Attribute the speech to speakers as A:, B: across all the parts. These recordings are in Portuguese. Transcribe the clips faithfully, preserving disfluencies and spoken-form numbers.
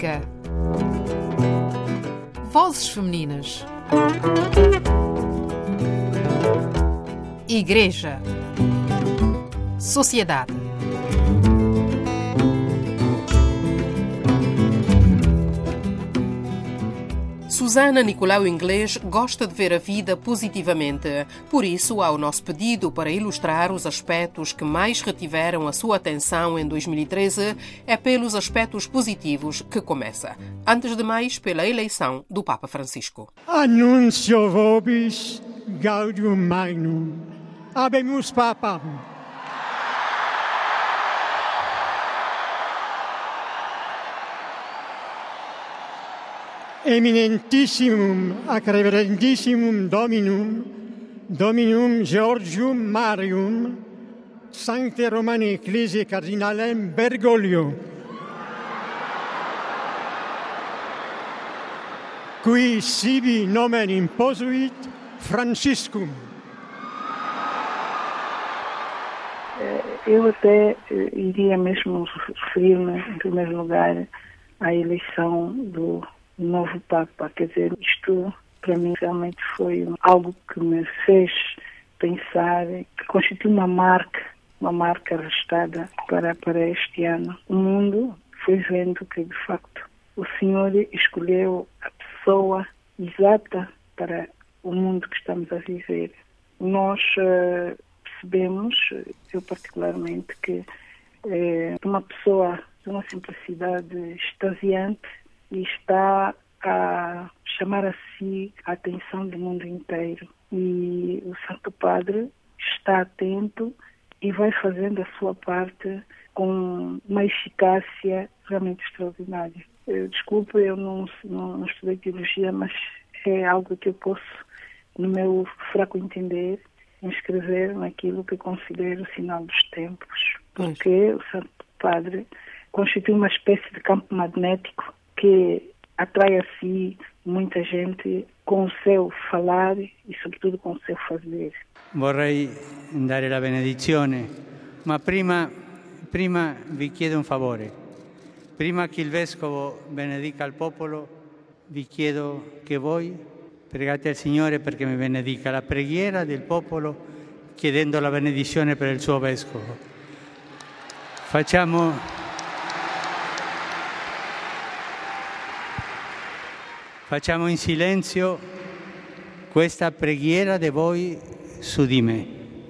A: Música. Vozes femininas. Igreja. Sociedade. Susana Nicolau Inglês gosta de ver a vida positivamente. Por isso, há o nosso pedido para ilustrar os aspectos que mais retiveram a sua atenção em dois mil e treze é pelos aspectos positivos que começa. Antes de mais, pela eleição do Papa Francisco.
B: Annuncio vobis gaudium magnum. Habemus Papam. Eminentissimum ac reverentissimum Dominum, Dominum Georgium Marium, Sancte Romani Ecclesiae Cardinalem Bergoglio, qui sibi nomen imposuit Franciscum.
C: Eu até iria mesmo referir-me, em primeiro lugar, à eleição do novo Papa. Quer dizer, isto para mim realmente foi algo que me fez pensar, que constitui uma marca, uma marca registrada para, para este ano. O mundo foi vendo que, de facto, o Senhor escolheu a pessoa exata para o mundo que estamos a viver. Nós uh, percebemos, eu particularmente, que é uma pessoa de uma simplicidade extasiante e está a chamar a si a atenção do mundo inteiro. E o Santo Padre está atento e vai fazendo a sua parte com uma eficácia realmente extraordinária. Desculpe, eu não, não, não estudei teologia, mas é algo que eu posso, no meu fraco entender, inscrever naquilo que considero o sinal dos tempos. Porque o Santo Padre constitui uma espécie de campo magnético que atrai a si muita gente com o seu falar e, sobretudo, com o seu fazer.
D: Vorrei dare la benedizione, ma prima, prima vi chiedo un favore. Prima che il Vescovo benedica il popolo, vi chiedo che voi pregate al Signore perché mi benedica. La preghiera del popolo chiedendo la benedizione per il suo Vescovo. Facciamo... Facciamo in silenzio questa preghiera di voi su di me.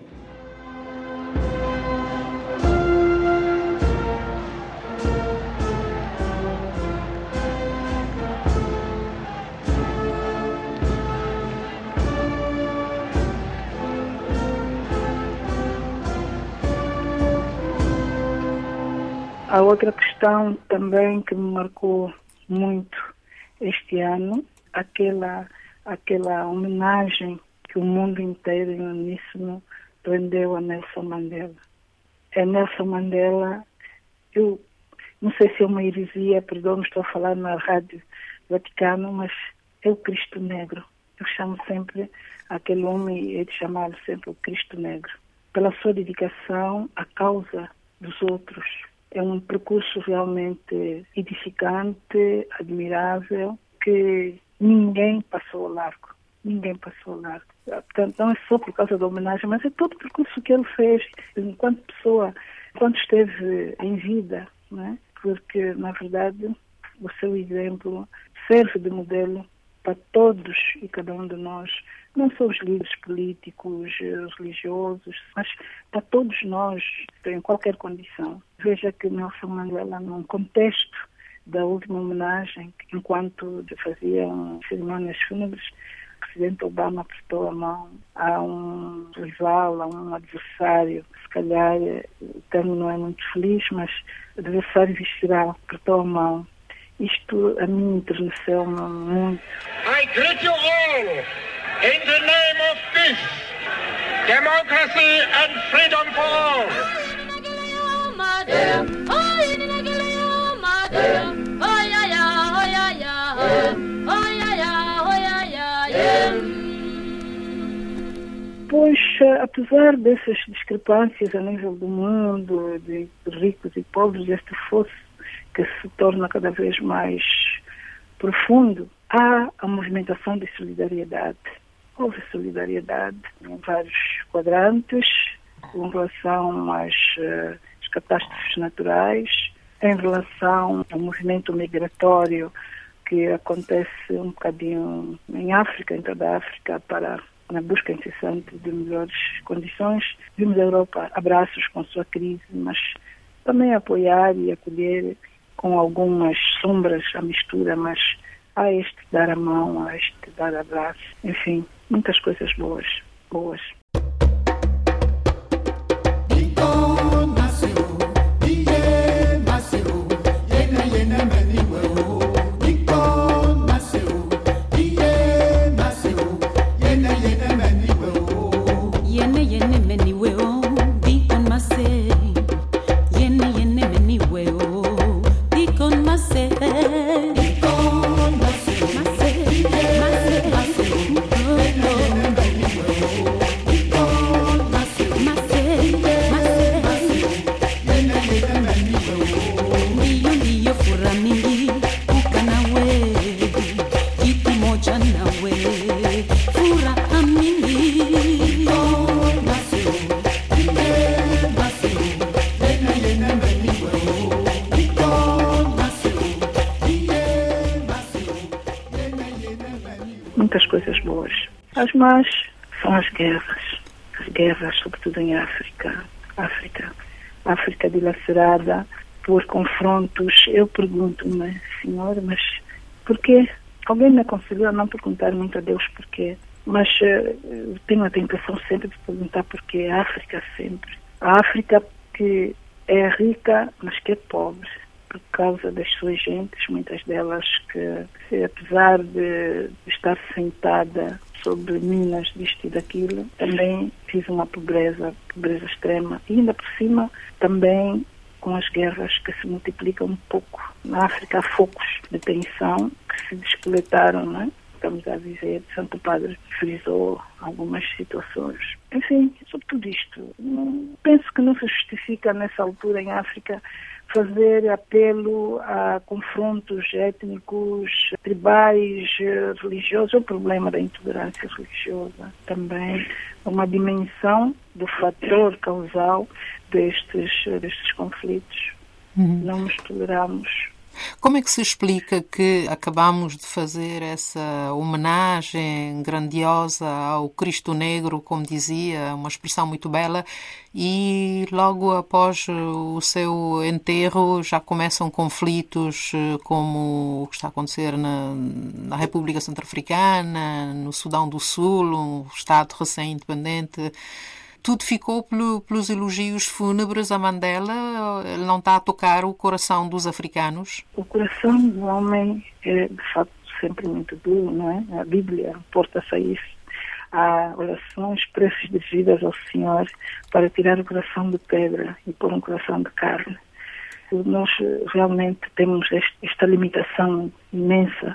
C: A outra questão também que me marcou muito este ano, aquela, aquela homenagem que o mundo inteiro em uníssono rendeu a Nelson Mandela. É Nelson Mandela, eu não sei se é uma heresia, perdão, estou a falar na Rádio Vaticano, mas é o Cristo Negro. Eu chamo sempre aquele homem, é de chamá-lo sempre o Cristo Negro, pela sua dedicação à causa dos outros. É um percurso realmente edificante, admirável, que ninguém passou ao largo. Ninguém passou ao largo. Portanto, não é só por causa da homenagem, mas é todo o percurso que ele fez enquanto pessoa, enquanto esteve em vida, não é? Porque, na verdade, o seu exemplo serve de modelo para todos e cada um de nós, não só os líderes políticos, os religiosos, mas para todos nós, em qualquer condição. Veja que Nelson Mandela, num contexto da última homenagem, enquanto faziam cerimônias fúnebres, o presidente Obama apertou a mão a um rival, a um adversário. Se calhar o termo não é muito feliz, mas adversário visceral, apertou a mão. Isto a mim enterneceu-me muito.
E: I greet you all in the name of peace, democracy and freedom for all.
C: Pois, apesar dessas discrepâncias a nível do mundo, de ricos e pobres, este fosse que se torna cada vez mais profundo, há a movimentação de solidariedade. Houve solidariedade em vários quadrantes, em relação às, às catástrofes naturais, em relação ao movimento migratório que acontece um bocadinho em África, em toda a África, para na busca incessante de melhores condições. Vimos a Europa abraços com sua crise, mas também apoiar e acolher com algumas sombras à mistura, mas há este dar a mão, há este dar abraço, enfim, muitas coisas boas, boas. Muitas coisas boas. As más são as guerras. As guerras, sobretudo em África. África. África dilacerada por confrontos. Eu pergunto-me, senhor, mas porquê? Alguém me aconselhou a não perguntar muito a Deus porquê. Mas uh, tenho a tentação sempre de perguntar porquê. A África sempre. A África que é rica, mas que é pobre. Por causa das suas gentes, muitas delas que, apesar de estar sentada sobre minas disto e daquilo, também vive uma pobreza, pobreza extrema. E ainda por cima, também com as guerras que se multiplicam um pouco. Na África há focos de tensão que se despoletaram, não é? Estamos a dizer, Santo Padre frisou algumas situações. Enfim, sobre tudo isto, penso que não se justifica nessa altura em África fazer apelo a confrontos étnicos, tribais, religiosos. O problema da intolerância religiosa também é uma dimensão do fator causal destes, destes conflitos. Uhum. Não nos toleramos.
A: Como é que se explica que acabamos de fazer essa homenagem grandiosa ao Cristo Negro, como dizia, uma expressão muito bela, e logo após o seu enterro já começam conflitos como o que está a acontecer na, na República Centro-Africana, no Sudão do Sul, um Estado recém-independente. Tudo ficou pelo, pelos elogios fúnebres a Mandela? Ele não está a tocar o coração dos africanos?
C: O coração do homem é, de facto, sempre muito duro, não é? A Bíblia porta-se a isso. Há orações, preces dirigidas ao Senhor para tirar o coração de pedra e pôr um coração de carne. Nós realmente temos este, esta limitação imensa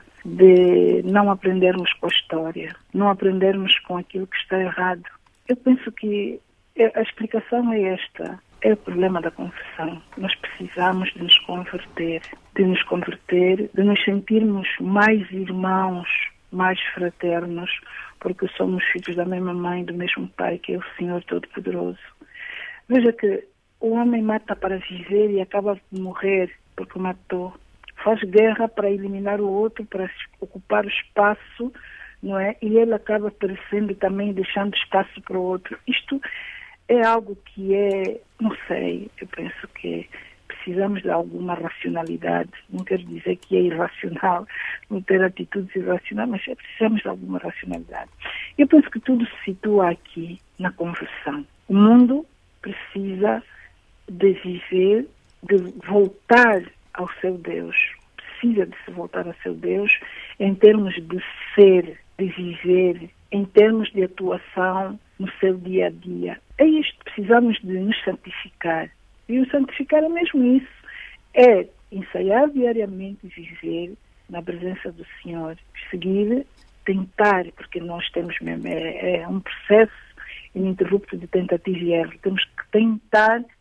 C: de não aprendermos com a história, não aprendermos com aquilo que está errado. Eu penso que a explicação é esta, é o problema da conversão. Nós precisamos de nos converter, de nos converter, de nos sentirmos mais irmãos, mais fraternos, porque somos filhos da mesma mãe, do mesmo pai, que é o Senhor Todo-Poderoso. Veja que o homem mata para viver e acaba de morrer porque matou. Faz guerra para eliminar o outro, para ocupar o espaço, não é? E ele acaba perecendo também, deixando espaço para o outro. Isto é algo que é, não sei, eu penso que precisamos de alguma racionalidade. Não quero dizer que é irracional, não ter atitudes irracionais, mas precisamos de alguma racionalidade. Eu penso que tudo se situa aqui na conversão. O mundo precisa de viver, de voltar ao seu Deus. Precisa de se voltar ao seu Deus em termos de ser, de viver, em termos de atuação no seu dia a dia. É isto, precisamos de nos santificar. E o santificar é mesmo isso, é ensaiar diariamente viver na presença do Senhor, seguir, tentar, porque nós temos mesmo, é, é um processo ininterrupto de tentativa e erro, temos que tentar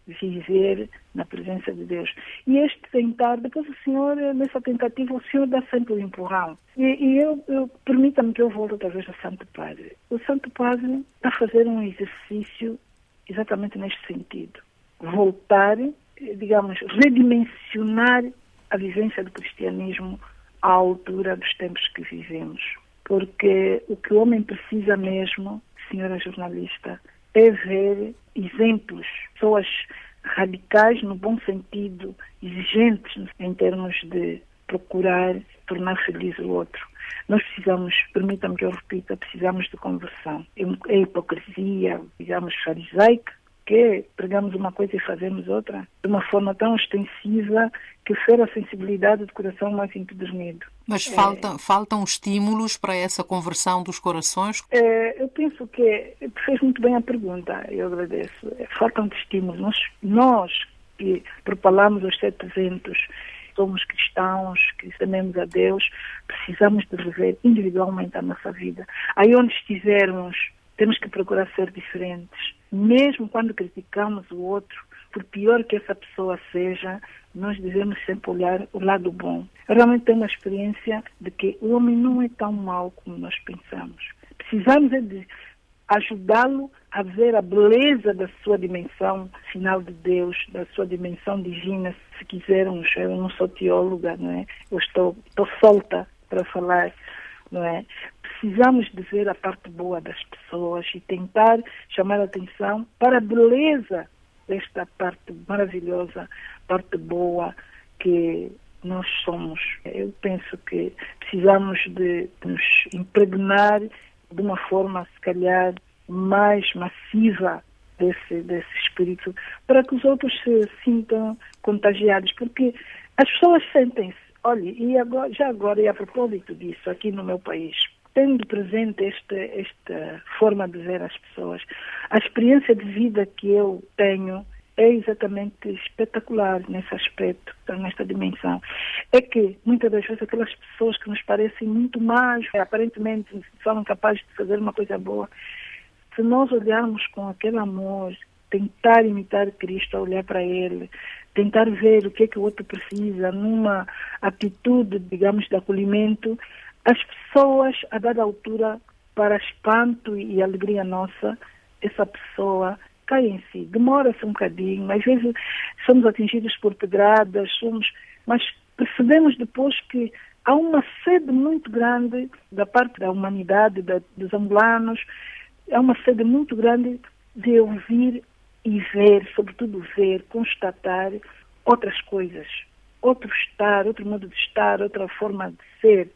C: viver na presença de Deus. E este tentar, depois o Senhor, nessa tentativa, o Senhor dá sempre o um empurrão. E, e eu, eu permita-me que eu volte outra vez ao Santo Padre. O Santo Padre está a fazer um exercício exatamente neste sentido. Voltar, digamos, redimensionar a vivência do cristianismo à altura dos tempos que vivemos. Porque o que o homem precisa mesmo, senhora jornalista, é ver exemplos, pessoas radicais no bom sentido, exigentes em termos de procurar tornar feliz o outro. Nós precisamos, permita-me que eu repita, precisamos de conversão. É hipocrisia, digamos, farisaica, que pregamos uma coisa e fazemos outra, de uma forma tão extensiva que fere a sensibilidade do coração mais empedernido.
A: Mas falta, é, faltam estímulos para essa conversão dos corações?
C: É, eu penso que fez muito bem a pergunta, eu agradeço. Faltam estímulos. Nós, nós que propalamos os sete ventos, somos cristãos, que tememos a Deus, precisamos de rever individualmente a nossa vida. Aí onde estivermos, temos que procurar ser diferentes. Mesmo quando criticamos o outro, por pior que essa pessoa seja, nós devemos sempre olhar o lado bom. Eu realmente tenho uma experiência de que o homem não é tão mau como nós pensamos. Precisamos é de ajudá-lo a ver a beleza da sua dimensão final de Deus, da sua dimensão divina, se quisermos. Eu não sou teóloga, não é? Eu estou, estou solta para falar, não é? Precisamos de ver a parte boa das pessoas e tentar chamar a atenção para a beleza desta parte maravilhosa, parte boa que nós somos. Eu penso que precisamos de, de nos impregnar de uma forma, se calhar, mais massiva desse, desse espírito, para que os outros se sintam contagiados, porque as pessoas sentem-se, olha, e agora, já agora, e a propósito disso, aqui no meu país, tendo presente esta, esta forma de ver as pessoas, a experiência de vida que eu tenho é exatamente espetacular nesse aspecto, nesta dimensão. É que, muitas das vezes, aquelas pessoas que nos parecem muito más, aparentemente são capazes de fazer uma coisa boa, se nós olharmos com aquele amor, tentar imitar Cristo, olhar para Ele, tentar ver o que é que o outro precisa, numa atitude, digamos, de acolhimento, as pessoas, a dada altura, para espanto e alegria nossa, essa pessoa cai em si. Demora-se um bocadinho, às vezes somos atingidos por pedradas, somos, mas percebemos depois que há uma sede muito grande da parte da humanidade, da, dos angolanos, há uma sede muito grande de ouvir e ver, sobretudo ver, constatar outras coisas, outro estar, outro modo de estar, outra forma de ser.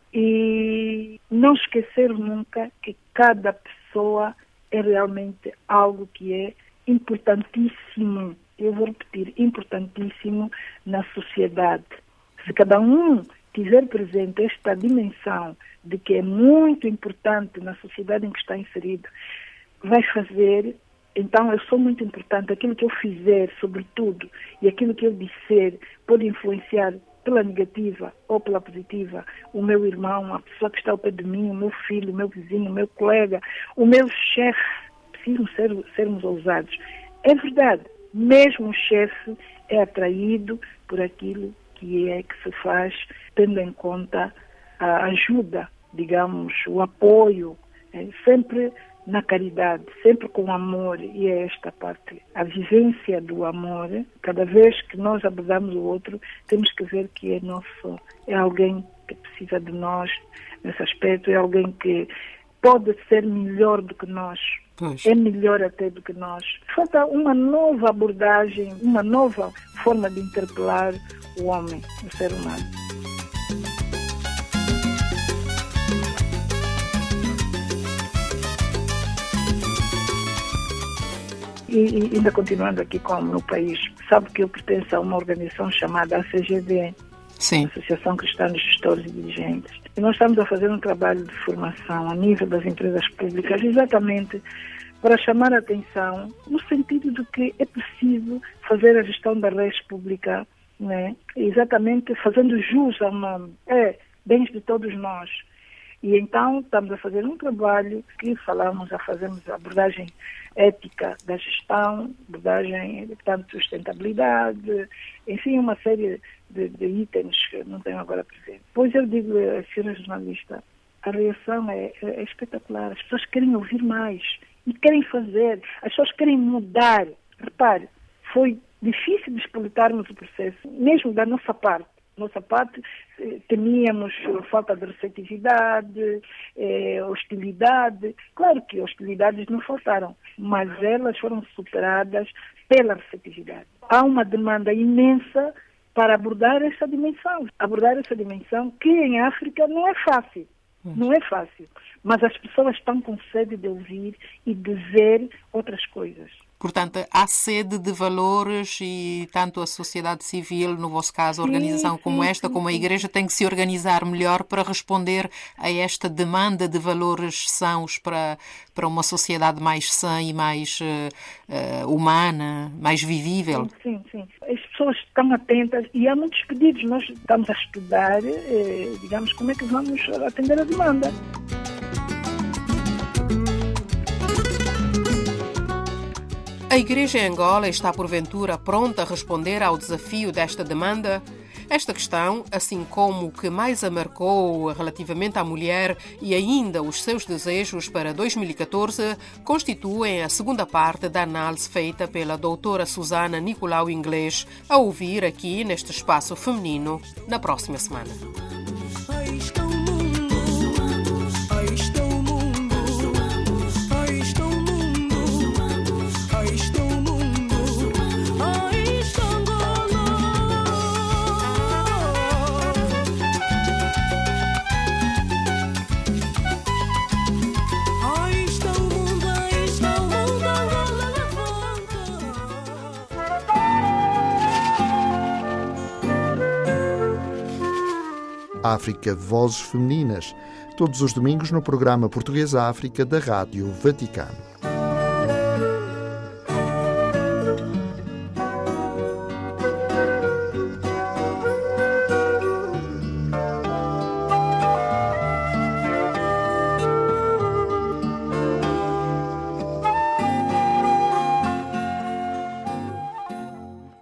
C: E não esquecer nunca que cada pessoa é realmente algo que é importantíssimo, eu vou repetir, importantíssimo na sociedade. Se cada um tiver presente esta dimensão de que é muito importante na sociedade em que está inserido, vai fazer, então eu sou muito importante, aquilo que eu fizer, sobretudo, e aquilo que eu disser, pode influenciar pela negativa ou pela positiva o meu irmão, a pessoa que está ao pé de mim, o meu filho, o meu vizinho, o meu colega, o meu chefe. Precisamos ser, sermos ousados. É verdade, mesmo o chefe é atraído por aquilo que é que se faz, tendo em conta a ajuda, digamos, o apoio, é, sempre na caridade, sempre com amor, e é esta parte, a vivência do amor. Cada vez que nós abordamos o outro, temos que ver que é nosso, é alguém que precisa de nós nesse aspecto, é alguém que pode ser melhor do que nós. Pois. É melhor até do que nós. Falta uma nova abordagem, uma nova forma de interpelar o homem, o ser humano. E, e ainda continuando aqui com o meu país, sabe que eu pertenço a uma organização chamada A C G D, Sim. Associação Cristã de Gestores e Dirigentes. E nós estamos a fazer um trabalho de formação a nível das empresas públicas, exatamente para chamar a atenção no sentido de que é preciso fazer a gestão da res pública, né? Exatamente fazendo jus a uma, é, bens de todos nós. E então estamos a fazer um trabalho que falamos, já fazemos a abordagem ética da gestão, abordagem, portanto, sustentabilidade, enfim, uma série de, de itens que não tenho agora presente. Pois eu digo à senhora jornalista, a reação é, é espetacular, as pessoas querem ouvir mais e querem fazer, as pessoas querem mudar. Repare, foi difícil de explicarmos o processo, mesmo da nossa parte. Nossa parte, temíamos falta de receptividade, eh, hostilidade. Claro que hostilidades não faltaram, mas elas foram superadas pela receptividade. Há uma demanda imensa para abordar essa dimensão. Abordar essa dimensão que em África não é fácil. Não é fácil. Mas as pessoas estão com sede de ouvir e de ver outras coisas.
A: Portanto, há sede de valores e tanto a sociedade civil, no vosso caso, a organização sim, como sim, esta, sim, como a Igreja, tem que se organizar melhor para responder a esta demanda de valores sãos para, para uma sociedade mais sã e mais uh, uh, humana, mais vivível.
C: Sim, sim, sim. As pessoas estão atentas e há muitos pedidos. Nós estamos a estudar, eh, digamos, como é que vamos atender a demanda.
A: A Igreja em Angola está, porventura, pronta a responder ao desafio desta demanda? Esta questão, assim como o que mais a marcou relativamente à mulher e ainda os seus desejos para dois mil e catorze, constituem a segunda parte da análise feita pela doutora Susana Nicolau Inglês, a ouvir aqui neste espaço feminino na próxima semana.
F: África Vozes Femininas, todos os domingos no programa Português África da Rádio Vaticano.